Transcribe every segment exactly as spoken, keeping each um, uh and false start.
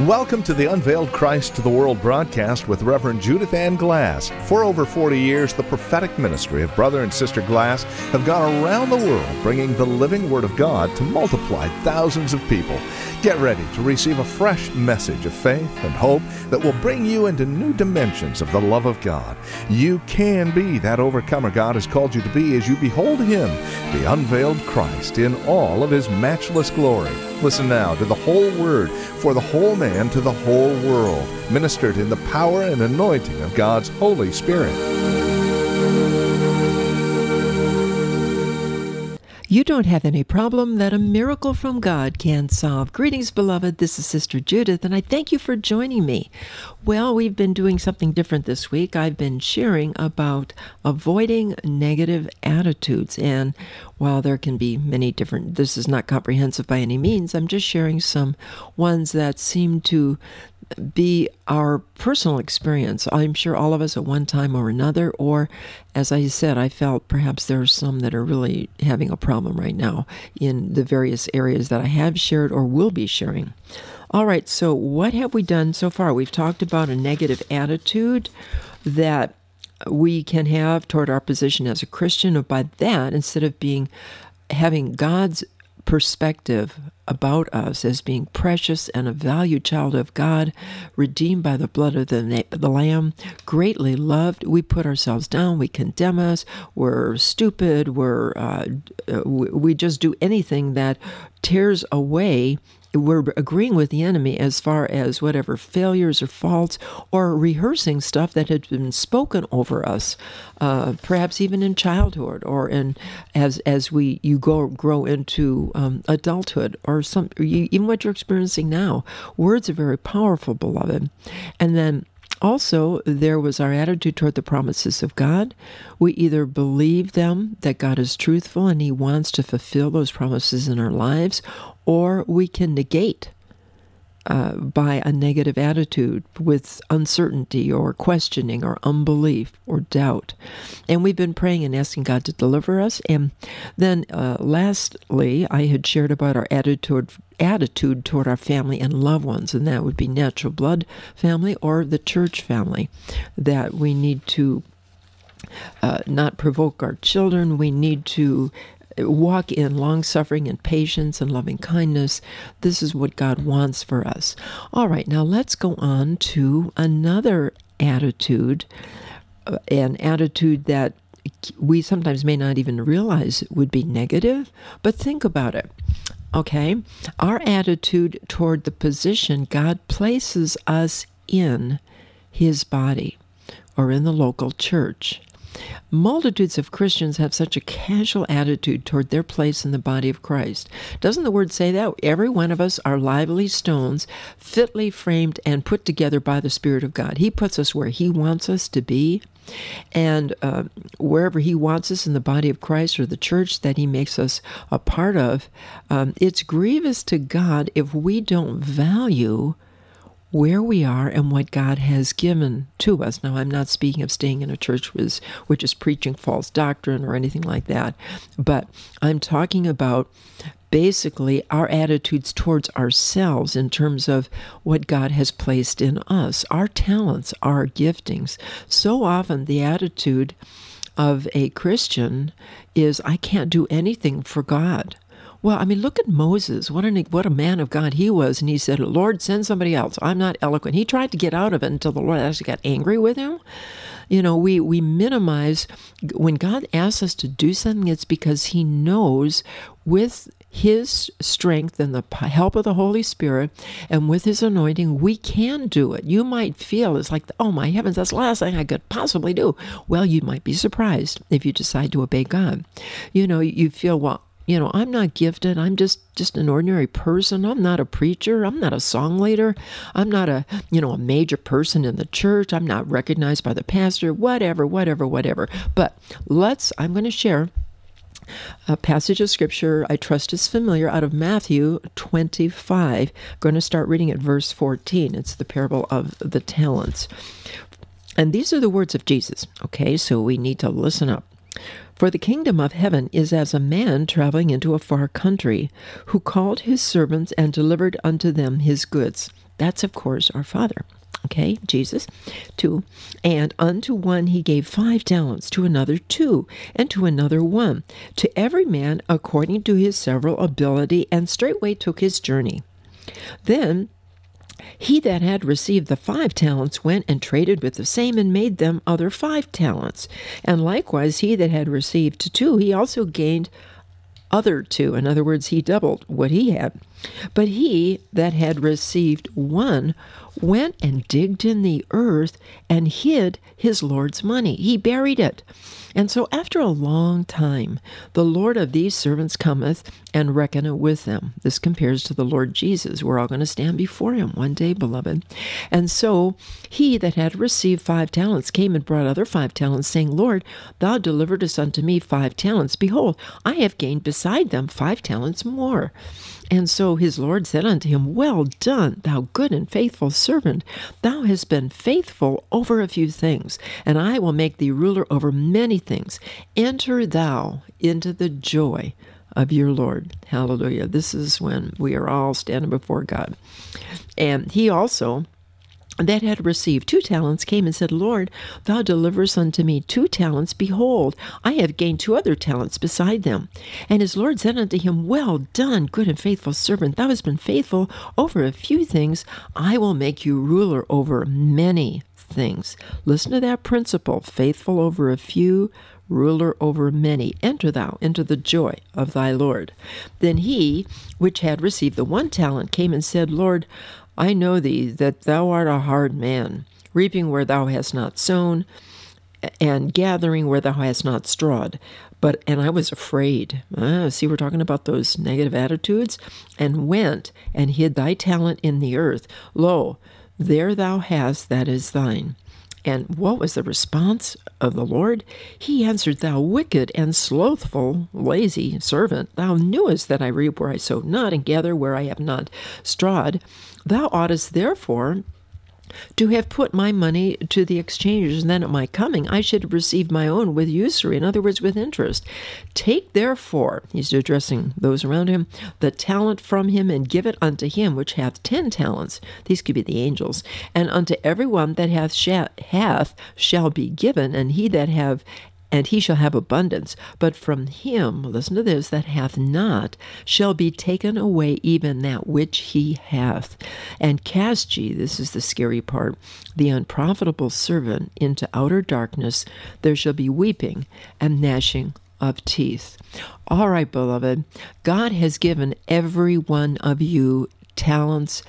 Welcome to the Unveiled Christ to the World broadcast with Reverend Judith Ann Glass. For over forty years, the prophetic ministry of Brother and Sister Glass have gone around the world bringing the living Word of God to multiply thousands of people. Get ready to receive a fresh message of faith and hope that will bring you into new dimensions of the love of God. You can be that overcomer God has called you to be as you behold Him, the unveiled Christ, in all of His matchless glory. Listen now to the whole Word for the whole man to the whole world, ministered in the power and anointing of God's Holy Spirit. You don't have any problem that a miracle from God can solve. Greetings, beloved. This is Sister Judith, and I thank you for joining me. Well, we've been doing something different this week. I've been sharing about avoiding negative attitudes, and while there can be many different, this is not comprehensive by any means, I'm just sharing some ones that seem to be our personal experience. I'm sure all of us at one time or another, or as I said, I felt perhaps there are some that are really having a problem right now in the various areas that I have shared or will be sharing. All right, so what have we done so far? We've talked about a negative attitude that we can have toward our position as a Christian, or by that, instead of being having God's perspective about us as being precious and a valued child of God, redeemed by the blood of the, the Lamb, greatly loved, we put ourselves down, we condemn us, we're stupid, we're uh, we just do anything that tears away. We're agreeing with the enemy as far as whatever failures or faults, or rehearsing stuff that had been spoken over us, uh, perhaps even in childhood, or in as as we you go grow into um, adulthood, or some you, even what you're experiencing now. Words are very powerful, beloved. And then also, there was our attitude toward the promises of God. We either believe them, that God is truthful and He wants to fulfill those promises in our lives, or we can negate uh, by a negative attitude with uncertainty or questioning or unbelief or doubt. And we've been praying and asking God to deliver us. And then uh, lastly, I had shared about our attitude toward attitude toward our family and loved ones, and that would be natural blood family or the church family, that we need to uh, not provoke our children. We need to walk in long-suffering and patience and loving kindness. This is what God wants for us. All right, now let's go on to another attitude, uh, an attitude that we sometimes may not even realize would be negative, but think about it. Okay, our attitude toward the position God places us in His body or in the local church. Multitudes of Christians have such a casual attitude toward their place in the body of Christ. Doesn't the Word say that? Every one of us are lively stones, fitly framed and put together by the Spirit of God. He puts us where He wants us to be. And uh, wherever He wants us in the body of Christ or the church that He makes us a part of, um, it's grievous to God if we don't value where we are and what God has given to us. Now, I'm not speaking of staying in a church which is, which is preaching false doctrine or anything like that, but I'm talking about basically our attitudes towards ourselves in terms of what God has placed in us, our talents, our giftings. So often the attitude of a Christian is, I can't do anything for God. Well, I mean, look at Moses. What, an, what a man of God he was. And he said, Lord, send somebody else. I'm not eloquent. He tried to get out of it until the Lord actually got angry with him. You know, we, we minimize, when God asks us to do something, it's because He knows with His strength and the help of the Holy Spirit and with His anointing, we can do it. You might feel it's like, oh my heavens, that's the last thing I could possibly do. Well, you might be surprised if you decide to obey God. You know, you feel, well, you know, I'm not gifted. I'm just, just an ordinary person. I'm not a preacher. I'm not a song leader. I'm not a, you know, a major person in the church. I'm not recognized by the pastor, whatever, whatever, whatever. But let's, I'm going to share a passage of Scripture I trust is familiar out of Matthew twenty-five. I'm going to start reading at verse fourteen. It's the parable of the talents. And these are the words of Jesus. Okay, so we need to listen up. For the kingdom of heaven is as a man traveling into a far country, who called his servants and delivered unto them his goods. That's, of course, our Father. Okay, Jesus, two. And unto one he gave five talents, to another two, and to another one, to every man according to his several ability, and straightway took his journey. Then he that had received the five talents went and traded with the same, and made them other five talents. And likewise he that had received two, he also gained other two. In other words, he doubled what he had. But he that had received one went and digged in the earth and hid his Lord's money. He buried it. And so after a long time, the Lord of these servants cometh and reckoneth with them. This compares to the Lord Jesus. We're all going to stand before him one day, beloved. And so he that had received five talents came and brought other five talents, saying, Lord, thou deliveredest unto me five talents. Behold, I have gained beside them five talents more. And so his Lord said unto him, Well done, thou good and faithful servant. Thou hast been faithful over a few things, and I will make thee ruler over many things. Enter thou into the joy of your Lord. Hallelujah. This is when we are all standing before God. And he also that had received two talents came and said, Lord, thou deliverest unto me two talents. Behold, I have gained two other talents beside them. And his Lord said unto him, Well done, good and faithful servant. Thou hast been faithful over a few things. I will make you ruler over many things. Listen to that principle. Faithful over a few, ruler over many. Enter thou into the joy of thy Lord. Then he, which had received the one talent, came and said, Lord, I know thee, that thou art a hard man, reaping where thou hast not sown, and gathering where thou hast not strawed. But, and I was afraid. Ah, see, we're talking about those negative attitudes. And went and hid thy talent in the earth. Lo, there thou hast that is thine. And what was the response of the Lord? He answered, Thou wicked and slothful, lazy servant, thou knewest that I reap where I sowed not, and gather where I have not strawed. Thou oughtest therefore to have put my money to the exchangers, and then at my coming I should have received my own with usury, in other words, with interest. Take therefore, he's addressing those around him, the talent from him, and give it unto him which hath ten talents. These could be the angels. And unto every one that hath, sh- hath shall be given, and he that have and he shall have abundance. But from him, listen to this, that hath not, shall be taken away even that which he hath. And cast ye, this is the scary part, the unprofitable servant into outer darkness. There shall be weeping and gnashing of teeth. All right, beloved, God has given every one of you talents,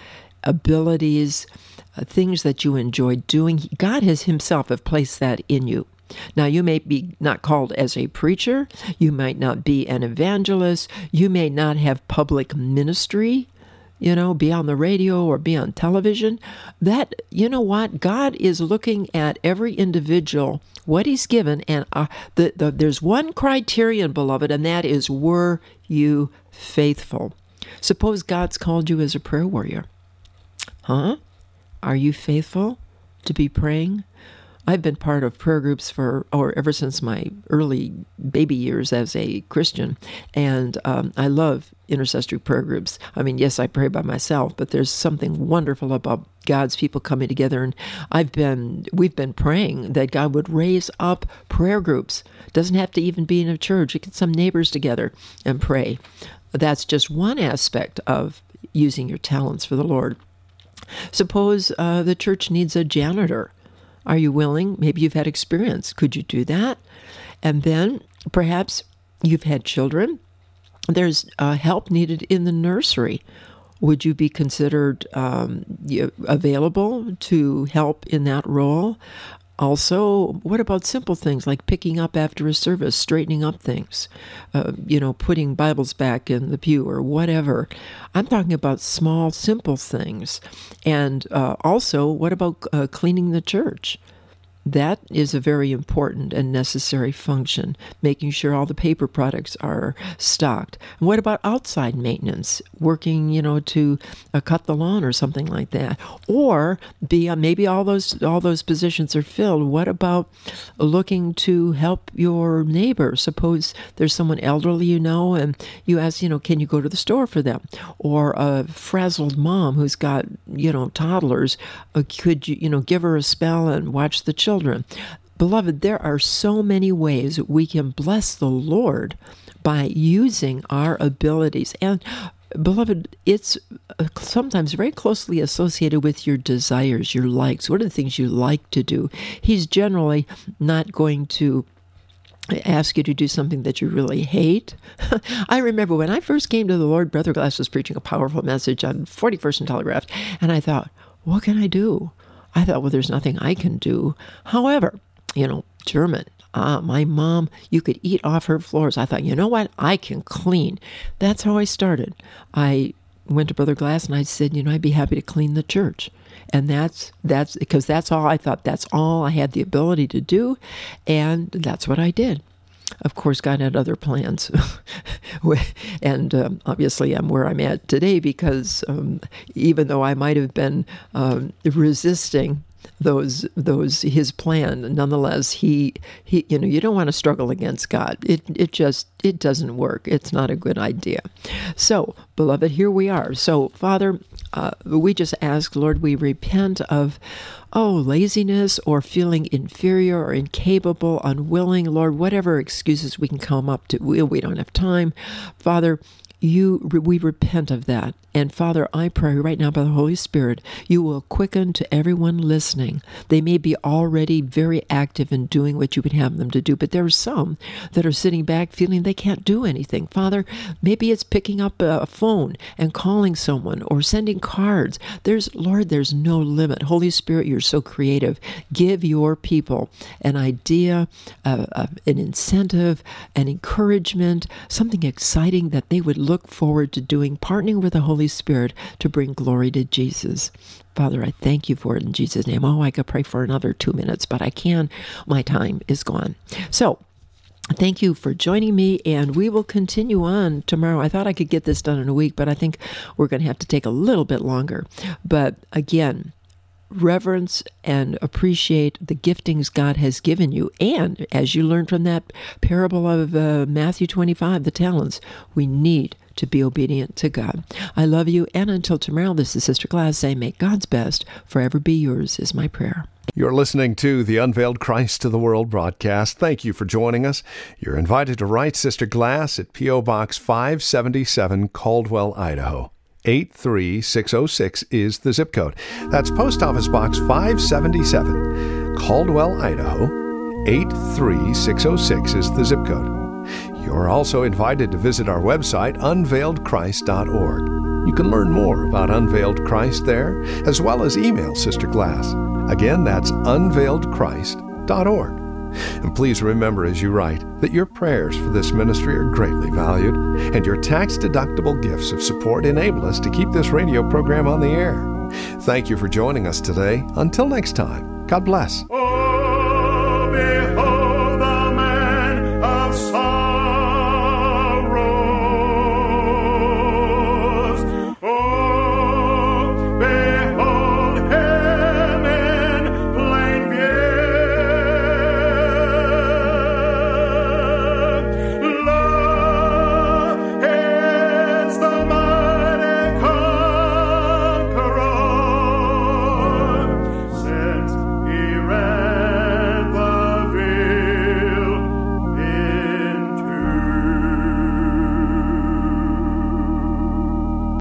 abilities, uh, things that you enjoy doing. God has himself have placed that in you. Now, you may be not called as a preacher. You might not be an evangelist. You may not have public ministry, you know, be on the radio or be on television. That, you know what? God is looking at every individual, what he's given, and uh, the, the, there's one criterion, beloved, and that is, were you faithful? Suppose God's called you as a prayer warrior. Huh? Are you faithful to be praying? I've been part of prayer groups for, or ever since my early baby years as a Christian, and um, I love intercessory prayer groups. I mean, yes, I pray by myself, but there's something wonderful about God's people coming together, and I've been, we've been praying that God would raise up prayer groups. It doesn't have to even be in a church. You get some neighbors together and pray. That's just one aspect of using your talents for the Lord. Suppose uh, the church needs a janitor. Are you willing? Maybe you've had experience. Could you do that? And then perhaps you've had children. There's uh, help needed in the nursery. Would you be considered um, available to help in that role? Also, what about simple things like picking up after a service, straightening up things, uh, you know, putting Bibles back in the pew or whatever? I'm talking about small, simple things. And uh, also, what about uh, cleaning the church? that is a very important and necessary function, making sure all the paper products are stocked. And what about outside maintenance, working, you know, to uh, cut the lawn or something like that? Or be uh, maybe all those all those positions are filled. What about looking to help your neighbor? Suppose there's someone elderly you know, and you ask, you know, can you go to the store for them? Or a frazzled mom who's got, you know, toddlers, uh, could you, you know, give her a spell and watch the children? Beloved, there are so many ways we can bless the Lord by using our abilities. And beloved, it's sometimes very closely associated with your desires, your likes. What are the things you like to do? He's generally not going to ask you to do something that you really hate. I remember when I first came to the Lord, Brother Glass was preaching a powerful message on forty-first and Telegraph, and I thought, what can I do? I thought, well, there's nothing I can do. However, you know, German, ah, my mom, you could eat off her floors. I thought, you know what? I can clean. That's how I started. I went to Brother Glass and I said, you know, I'd be happy to clean the church. And that's, that's because that's all I thought, that's all I had the ability to do. And that's what I did. Of course, God had other plans. And um, obviously I'm where I'm at today because um, even though I might have been um, resisting those those his plan, nonetheless, he he you know, you don't want to struggle against God. It it just it doesn't work. It's not a good idea. So, beloved, here we are. So, Father, uh, we just ask, Lord, we repent of oh, laziness or feeling inferior or incapable, unwilling, Lord, whatever excuses we can come up to. We, we don't have time. Father, you we repent of that. And Father, I pray right now by the Holy Spirit, you will quicken to everyone listening. They may be already very active in doing what you would have them to do, but there are some that are sitting back feeling they can't do anything. Father, maybe it's picking up a phone and calling someone or sending cards. There's, Lord, there's no limit. Holy Spirit, you're so creative. Give your people an idea, uh, uh, an incentive, an encouragement, something exciting that they would look forward to doing, partnering with the Holy Spirit to bring glory to Jesus. Father, I thank you for it in Jesus' name. Oh, I could pray for another two minutes, but I can. My time is gone. So, thank you for joining me, and we will continue on tomorrow. I thought I could get this done in a week, but I think we're going to have to take a little bit longer. But again, reverence and appreciate the giftings God has given you. And as you learned from that parable of uh, Matthew twenty-five, the talents, we need to be obedient to God. I love you, and until tomorrow, this is Sister Glass saying, may God's best forever be yours is my prayer. You're listening to the Unveiled Christ to the World broadcast. Thank you for joining us. You're invited to write Sister Glass at P O. Box five seventy-seven, Caldwell, Idaho. eight three six oh six is the zip code. That's Post Office Box five seventy-seven, Caldwell, Idaho. eight three six oh six is the zip code. You're also invited to visit our website, unveiled christ dot org. You can learn more about Unveiled Christ there, as well as email Sister Glass. Again, that's unveiled christ dot org. And please remember as you write that your prayers for this ministry are greatly valued, and your tax-deductible gifts of support enable us to keep this radio program on the air. Thank you for joining us today. Until next time, God bless. Oh, behold.